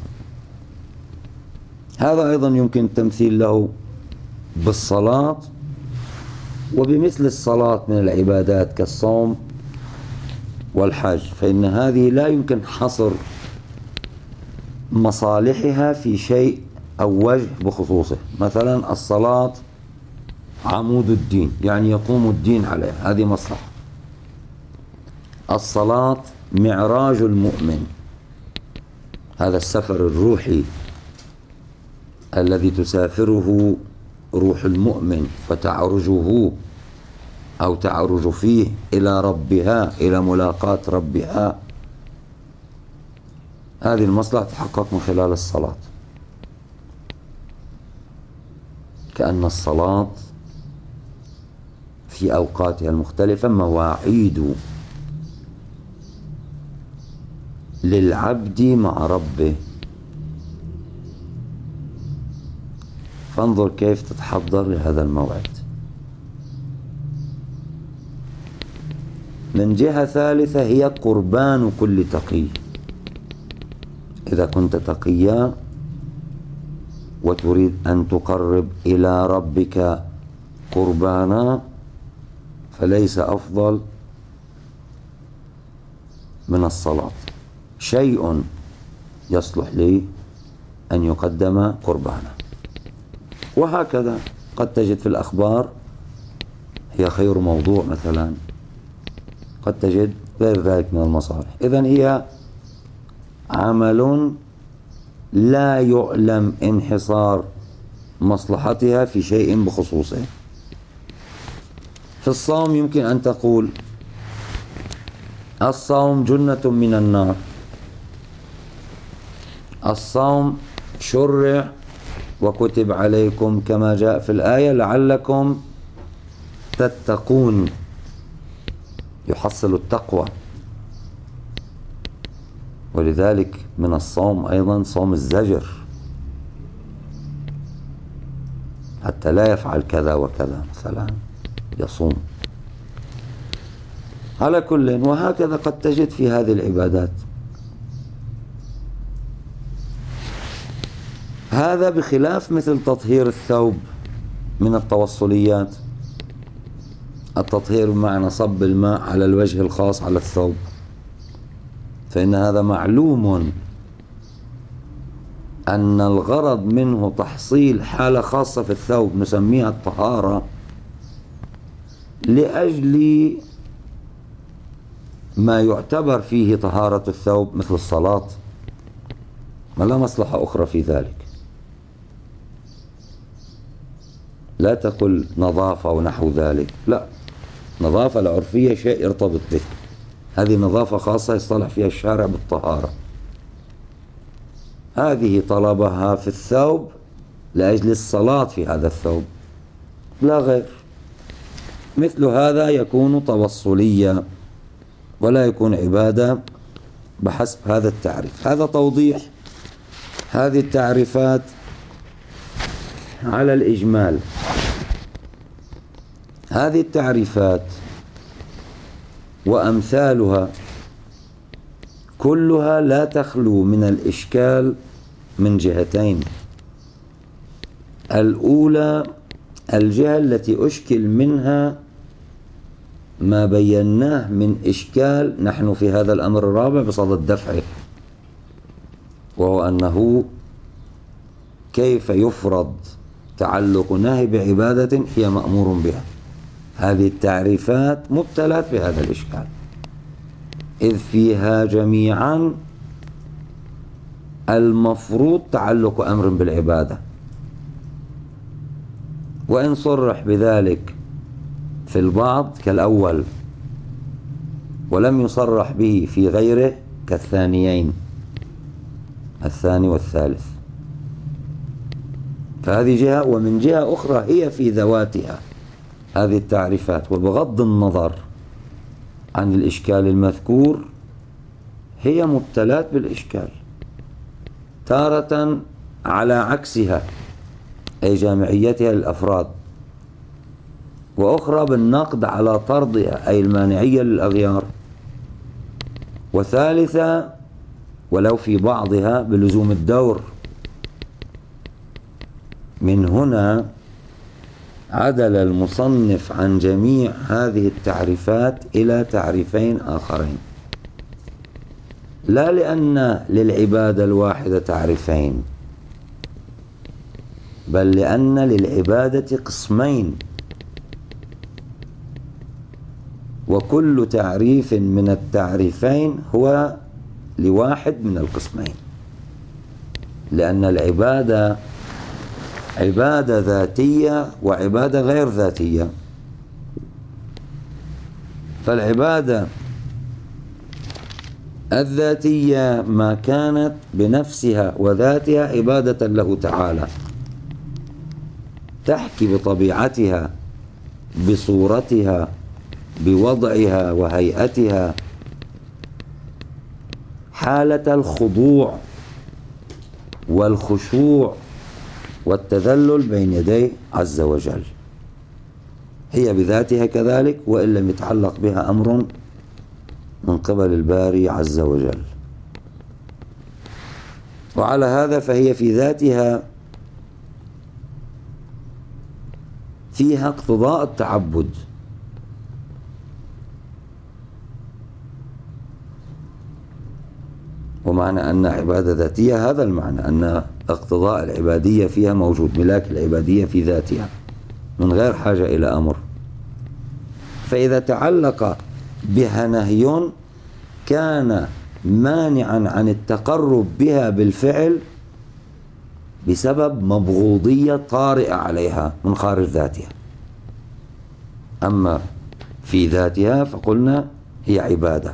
هذا أيضا يمكن التمثيل له بالصلاة وبمثل الصلاة من العبادات كالصوم والحج، فإن هذه لا يمكن حصر مصالحها في شيء أو وجه بخصوصه. مثلا الصلاة عمود الدين، يعني يقوم الدين عليه، هذه مصلحة. الصلاة معراج المؤمن، هذا السفر الروحي الذي تسافره روح المؤمن وتعرجه أو تعرج فيه إلى ربها، إلى ملاقاة ربها، هذه المصلحة تحقق من خلال الصلاة. كأن الصلاة في أوقاتها المختلفة مواعيد للعبد مع ربه. فانظر كيف تتحضر لهذا الموعد. من جهة ثالثة هي قربان كل تقي. إذا كنت تقيا وتريد أن تقرب إلى ربك قربانا، فليس أفضل من الصلاة شيء يصلح لي أن يقدم قربانا. وهكذا قد تجد في الأخبار هي خير موضوع مثلا، قد تجد غير ذلك من المصالح. إذن هي عمل لا يعلم انحصار مصلحتها في شيء بخصوصه. في الصوم يمكن أن تقول الصوم جنة من النار، الصوم شرع وكتب عليكم كما جاء في الآية لعلكم تتقون، يحصل التقوى. ولذلك من الصوم أيضا صوم الزجر، حتى لا يفعل كذا وكذا مثلا يصوم. على كل، وهكذا قد تجد في هذه العبادات. هذا بخلاف مثل تطهير الثوب من التوصليات، التطهير بمعنى صب الماء على الوجه الخاص على الثوب، فإن هذا معلوم أن الغرض منه تحصيل حالة خاصة في الثوب نسميها الطهارة، لأجل ما يعتبر فيه طهارة الثوب مثل الصلاة، ما لا مصلحة أخرى في ذلك. لا تقل نظافة ونحو ذلك، لا، نظافة العرفية شيء يرتبط به، هذه نظافة خاصة يصطلح فيها الشارع بالطهارة، هذه طلبها في الثوب لأجل الصلاة في هذا الثوب لا غير. مثل هذا يكون توصليا ولا يكون عبادة بحسب هذا التعريف. هذا توضيح هذه التعريفات على الإجمال. هذه التعريفات وأمثالها كلها لا تخلو من الإشكال من جهتين. الأولى الجهة التي أشكل منها ما بيناه من إشكال نحن في هذا الأمر الرابع بصدد دفعه، وهو أنه كيف يفرض تعلق نهي بعبادة هي مأمور بها. هذه التعريفات مبتلات بهذا الإشكال، إذ فيها جميعا المفروض تعلق أمر بالعبادة، وإن صرح بذلك في البعض كالأول ولم يصرح به في غيره كالثانيين، الثاني والثالث. فهذه جهة. ومن جهة أخرى هي في ذواتها هذه التعريفات، وبغض النظر عن الإشكال المذكور هي مبتلات بالإشكال، تارة على عكسها أي جامعيتها للأفراد، وأخرى بالنقد على طردها أي المانعية للأغيار، وثالثة ولو في بعضها بلزوم الدور. من هنا عدل المصنف عن جميع هذه التعريفات إلى تعريفين آخرين، لا لأن للعبادة الواحدة تعريفين، بل لأن للعبادة قسمين، وكل تعريف من التعريفين هو لواحد من القسمين، لأن العبادة عبادة ذاتية وعبادة غير ذاتية. فالعبادة الذاتية ما كانت بنفسها وذاتها عبادة له تعالى، تحكي بطبيعتها بصورتها بوضعها وهيئتها حالة الخضوع والخشوع والتذلل بين يديه عز وجل، هي بذاتها كذلك، وإن لم يتعلق بها أمر من قبل الباري عز وجل. وعلى هذا فهي في ذاتها فيها اقتضاء التعبد، ومعنى أن عبادة ذاتية هذا المعنى، أن اقتضاء العبادية فيها موجود، ملاك العبادية في ذاتها من غير حاجة إلى أمر. فإذا تعلق بها نهي كان مانعا عن التقرب بها بالفعل بسبب مبغوضية طارئة عليها من خارج ذاتها. أما في ذاتها فقلنا هي عبادة،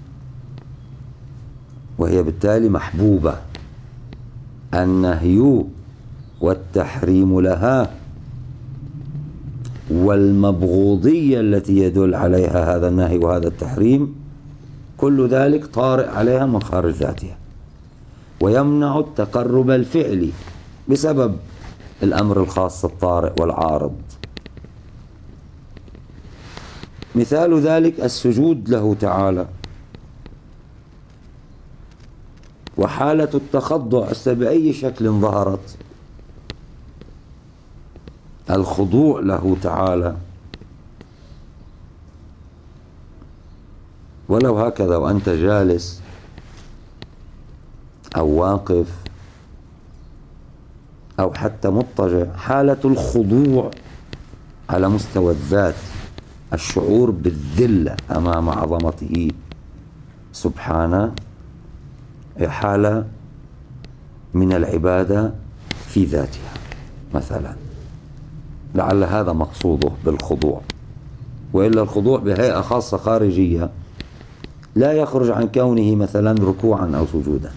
وهي بالتالي محبوبة. النهي والتحريم لها والمبغوضية التي يدل عليها هذا النهي وهذا التحريم كل ذلك طارئ عليها من خارج ذاتها، ويمنع التقرب الفعلي بسبب الأمر الخاص الطارئ والعارض. مثال ذلك السجود له تعالى، وحالة التخضع بأي شكل ظهرت، الخضوع له تعالى ولو هكذا وأنت جالس أو واقف أو حتى مضطجع، حالة الخضوع على مستوى الذات، الشعور بالذلة أمام عظمته سبحانه، حالة من العبادة في ذاتها مثلا، لعل هذا مقصوده بالخضوع. وإلا الخضوع بهيئة خاصة خارجية لا يخرج عن كونه مثلا ركوعا أو سجودا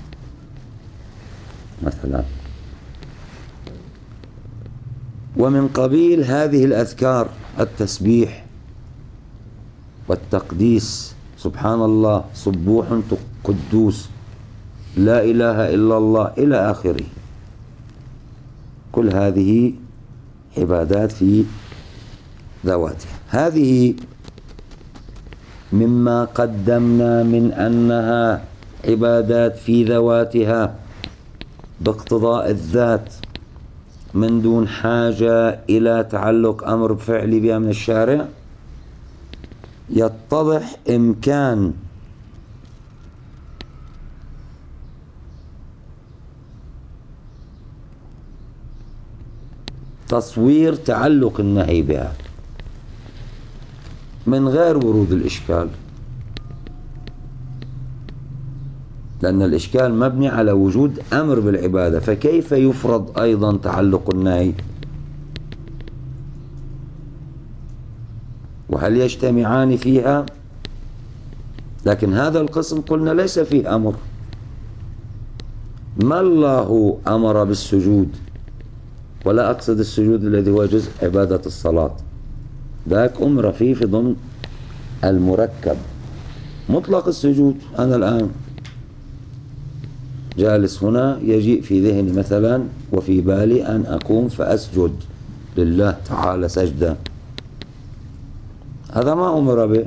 مثلا. ومن قبيل هذه الأذكار التسبيح والتقديس، سبحان الله، سبوح قدوس، لا إله إلا الله، إلى آخره. كل هذه عبادات في ذواتها. هذه مما قدمنا من أنها عبادات في ذواتها باقتضاء الذات من دون حاجة إلى تعلق أمر فعلي بها من الشارع. يتضح إمكان تصوير تعلق النهي بها من غير ورود الإشكال، لأن الإشكال مبني على وجود أمر بالعبادة، فكيف يفرض أيضا تعلق النهي؟ وهل يجتمعان فيها؟ لكن هذا القسم قلنا ليس فيه أمر. ما الله أمر بالسجود ولا أقصد السجود الذي هو جزء عبادة الصلاة، ذاك أمر فيه في ضمن المركب. مطلق السجود، أنا الآن جالس هنا، يجيء في ذهني مثلا وفي بالي أن أقوم فأسجد لله تعالى سجدة، هذا ما أمر به.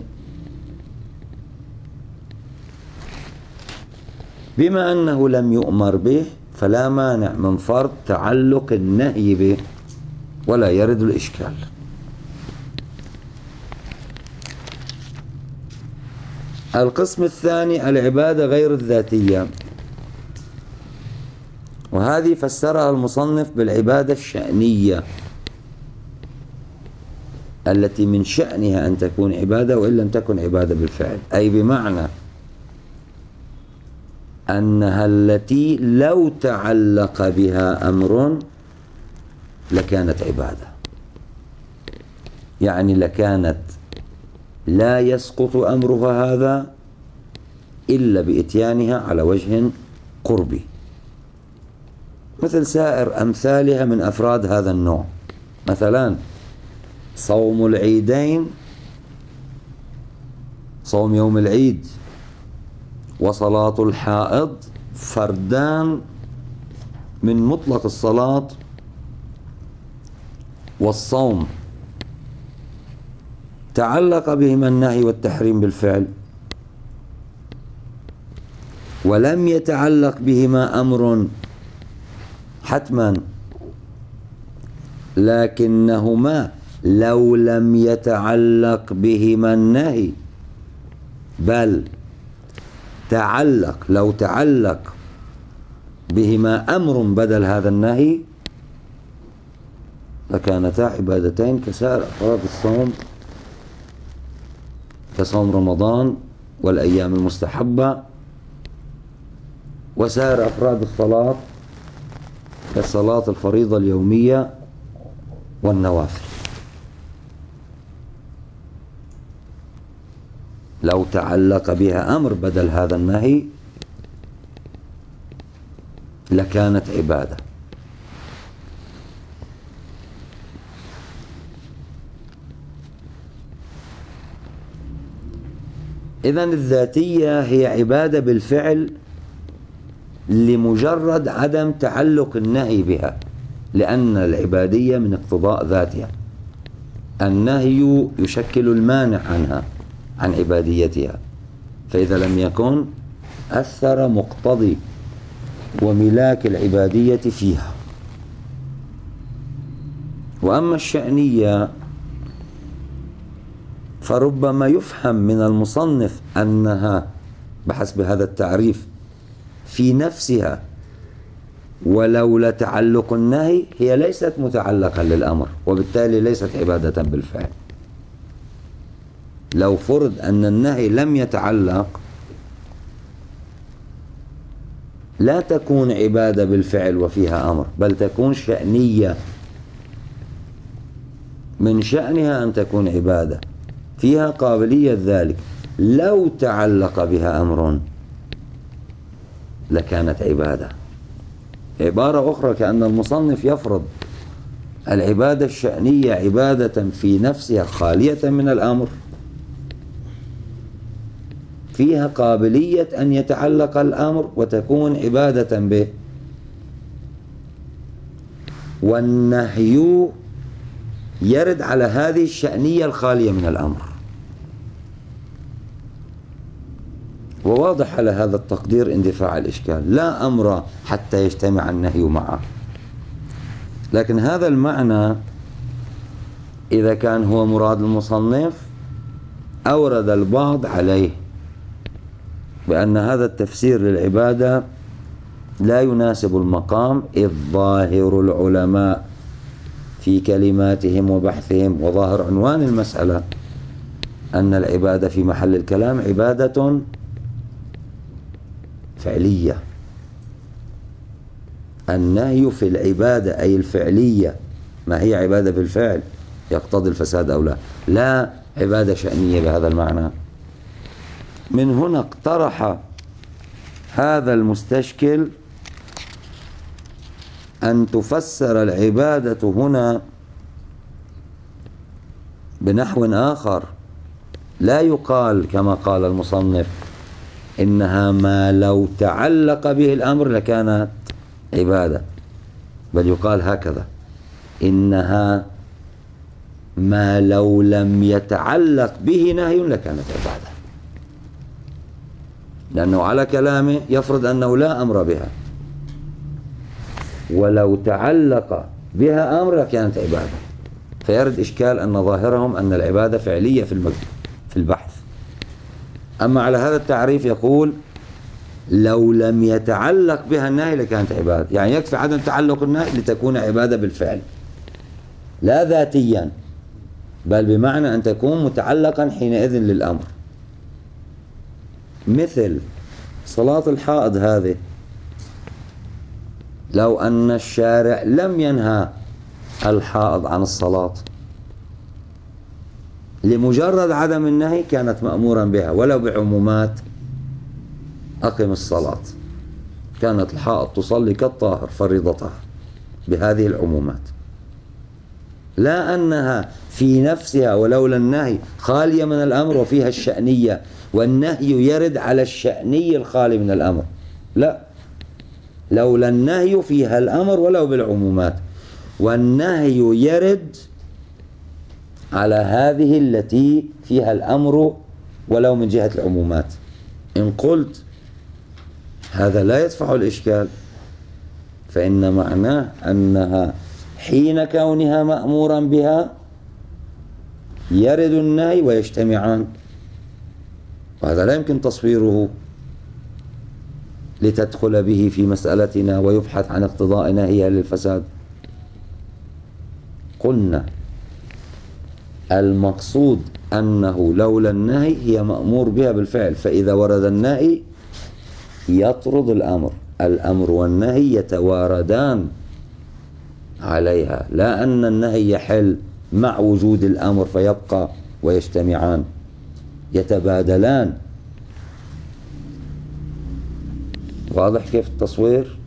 بما أنه لم يؤمر به فلا مانع من فرض تعلق النهي به ولا يرد الإشكال. القسم الثاني العبادة غير الذاتية، وهذه فسرها المصنف بالعبادة الشأنية التي من شأنها أن تكون عبادة وإن لم تكن عبادة بالفعل، أي بمعنى أنها التي لو تعلق بها أمر لكانت عبادة، يعني لكانت لا يسقط أمرها هذا إلا بإتيانها على وجه قربي، مثل سائر أمثالها من أفراد هذا النوع. مثلا صوم العيدين، صوم يوم العيد وصلاة الحائض فردان من مطلق الصلاة والصوم، تعلق بهما النهي والتحريم بالفعل ولم يتعلق بهما أمر حتما، لكنهما لو لم يتعلق بهما النهي بل لو تعلق بهما أمر بدل هذا النهي لكانتا عبادتين كسائر أفراد الصوم، كصوم رمضان والأيام المستحبة، وسائر أفراد الصلاة كالصلاة الفريضة اليومية والنوافل. لو تعلق بها أمر بدل هذا النهي لكانت عبادة. إذن الذاتية هي عبادة بالفعل لمجرد عدم تعلق النهي بها، لأن العبادية من اقتضاء ذاتها، النهي يشكل المانع عنها عن عباديتها، فإذا لم يكن أثر مقتضي وملاك العبادية فيها. وأما الشأنية فربما يفهم من المصنف أنها بحسب هذا التعريف في نفسها ولولا تعلق النهي هي ليست متعلقة للأمر، وبالتالي ليست عبادة بالفعل. لو فرض أن النهي لم يتعلق لا تكون عبادة بالفعل وفيها أمر، بل تكون شأنية، من شأنها أن تكون عبادة فيها قابلية ذلك. لو تعلق بها أمر لكانت عبادة. عبارة أخرى كأن المصنف يفرض العبادة الشأنية عبادة في نفسها خالية من الأمر، فيها قابلية أن يتعلق الأمر وتكون عبادة به، والنهي يرد على هذه الشأنية الخالية من الأمر. وواضح على هذا التقدير اندفاع الإشكال، لا أمر حتى يجتمع النهي معه. لكن هذا المعنى إذا كان هو مراد المصنف أورد البعض عليه بأن هذا التفسير للعبادة لا يناسب المقام، إذ ظاهر العلماء في كلماتهم وبحثهم وظاهر عنوان المسألة أن العبادة في محل الكلام عبادة فعلية. النهي في العبادة أي الفعلية، ما هي عبادة بالفعل يقتضي الفساد أو لا، لا عبادة شأنية بهذا المعنى. من هنا اقترح هذا المستشكل أن تفسر العبادة هنا بنحو آخر، لا يقال كما قال المصنف إنها ما لو تعلق به الأمر لكانت عبادة، بل يقال هكذا: إنها ما لو لم يتعلق به نهي لكانت عبادة، لأنه على كلامه يفرض أنه لا أمر بها، ولو تعلق بها أمر لكانت عبادة، فيرد إشكال أن ظاهرهم أن العبادة فعلية في البحث. أما على هذا التعريف يقول لو لم يتعلق بها النهي لكانت عبادة، يعني يكفي عدم تعلق النهي لتكون عبادة بالفعل، لا ذاتيا، بل بمعنى أن تكون متعلقا حينئذ للأمر. مثل صلاة الحائض هذه، لو أن الشارع لم ينهى الحائض عن الصلاة، لمجرد عدم النهي كانت مأمورا بها ولو بعمومات أقم الصلاة، كانت الحائض تصلي كالطاهر فريضتها بهذه العمومات، لا أنها في نفسها ولولا النهي خالية من الأمر وفيها الشأنية، والنهي يرد على الشأني الخالي من الأمر، لا، لولا النهي فيها الأمر ولو بالعمومات، والنهي يرد على هذه التي فيها الأمر ولو من جهة العمومات. إن قلت هذا لا يدفع الإشكال، فإن معناه أنها حين كونها مأمورا بها يرد النهي ويجتمعان، وهذا لا يمكن تصويره لتدخل به في مسألتنا ويبحث عن اقتضاء نهيها للفساد. قلنا المقصود أنه لولا النهي هي مأمور بها بالفعل، فإذا ورد النهي يطرد الأمر والنهي يتواردان عليها، لا أن النهي يحل مع وجود الأمر فيبقى ويجتمعان، يتبادلان. واضح كيف التصوير؟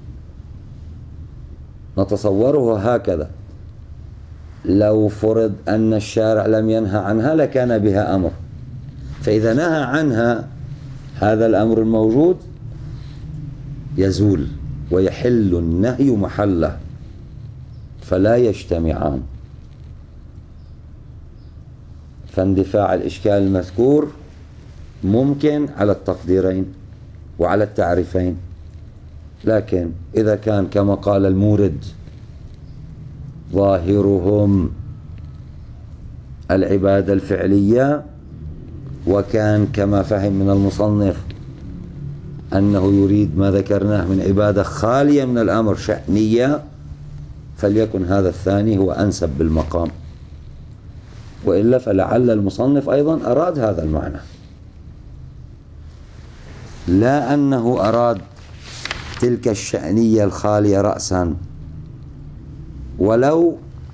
نتصوره هكذا: لو فرض أن الشارع لم ينهى عنها لكان بها أمر، فإذا نهى عنها هذا الأمر الموجود يزول ويحل النهي محله، فلا يجتمعان. فاندفاع الإشكال المذكور ممكن على التقديرين وعلى التعريفين، لكن إذا كان كما قال المورد ظاهرهم العبادة الفعلية، وكان كما فهم من المصنف أنه يريد ما ذكرناه من عبادة خالية من الأمر شأنية، فليكن هذا الثاني هو أنسب بالمقام، وإلا فلعل المصنف أيضا أراد هذا المعنى، لا أنه أراد تلك الشأنية الخالية رأسا، ولو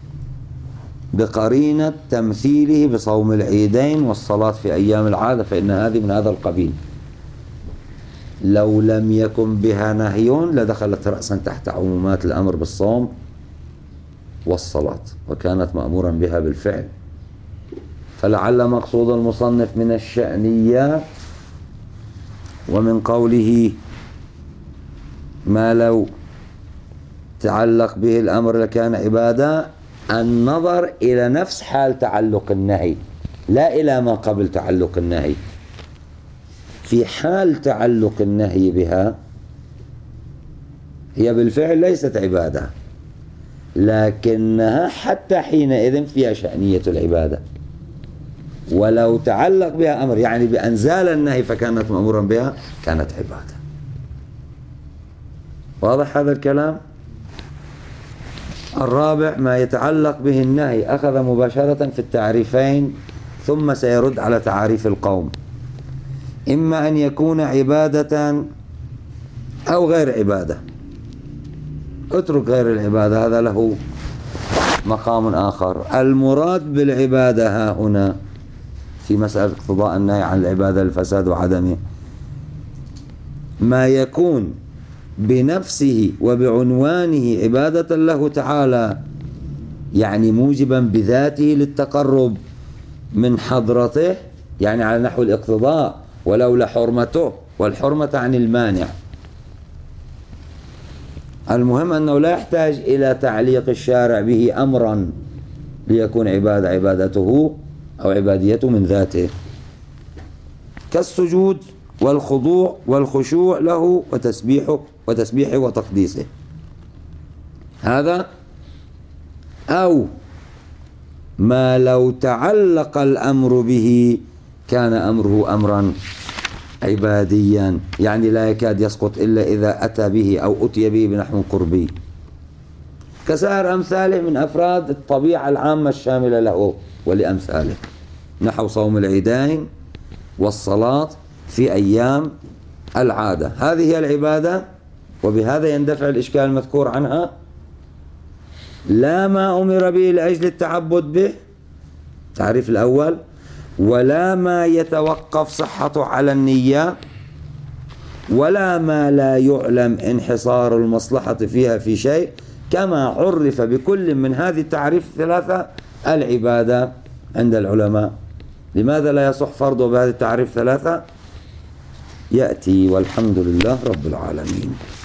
بقرينة تمثيله بصوم العيدين والصلاة في أيام العادة، فإن هذه من هذا القبيل. لو لم يكن بها نهي لدخلت رأسا تحت عمومات الأمر بالصوم والصلاة، وكانت مأمورا بها بالفعل. فلعل مقصود المصنف من الشأنية ومن قوله ما لو تعلق به الأمر لكان عبادة النظر إلى نفس حال تعلق النهي، لا إلى ما قبل تعلق النهي. في حال تعلق النهي بها هي بالفعل ليست عبادة، لكنها حتى حينئذ فيها شأنية العبادة، ولو تعلق بها أمر يعني بأن زال النهي فكانت مأمورا بها كانت عبادة. واضح هذا الكلام؟ الرابع ما يتعلق به النهي، أخذ مباشرة في التعريفين ثم سيرد على تعاريف القوم. إما أن يكون عبادة أو غير عبادة، اترك غير العبادة، هذا له مقام آخر. المراد بالعبادة ها هنا في مسألة اقتضاء النهي عن العبادة الفساد وعدمه ما يكون بنفسه وبعنوانه عبادة له تعالى، يعني موجبا بذاته للتقرب من حضرته، يعني على نحو الاقتضاء، ولولا حرمته، والحرمة عن المانع. المهم أنه لا يحتاج إلى تعليق الشارع به أمرا ليكون عبادته أو عباديته من ذاته، كالسجود والخضوع والخشوع له وتسبيحه وتقديسه. هذا أو ما لو تعلق الأمر به كان أمره أمرا عباديا، يعني لا يكاد يسقط إلا إذا أتى به أو أتي به بنحو قربي، كسائر أمثاله من أفراد الطبيعة العامة الشاملة له ولأمثاله، نحو صوم العيدين والصلاة في أيام العادة. هذه هي العبادة، وبهذا يندفع الإشكال المذكور عنها. لا ما أمر به لأجل التعبد به، تعريف الأول، ولا ما يتوقف صحته على النية، ولا ما لا يعلم انحصار المصلحة فيها في شيء، كما عرف بكل من هذه التعريف الثلاثة العبادة عند العلماء. لماذا لا يصح فرضه بهذه التعريف الثلاثة؟ يأتي، والحمد لله رب العالمين.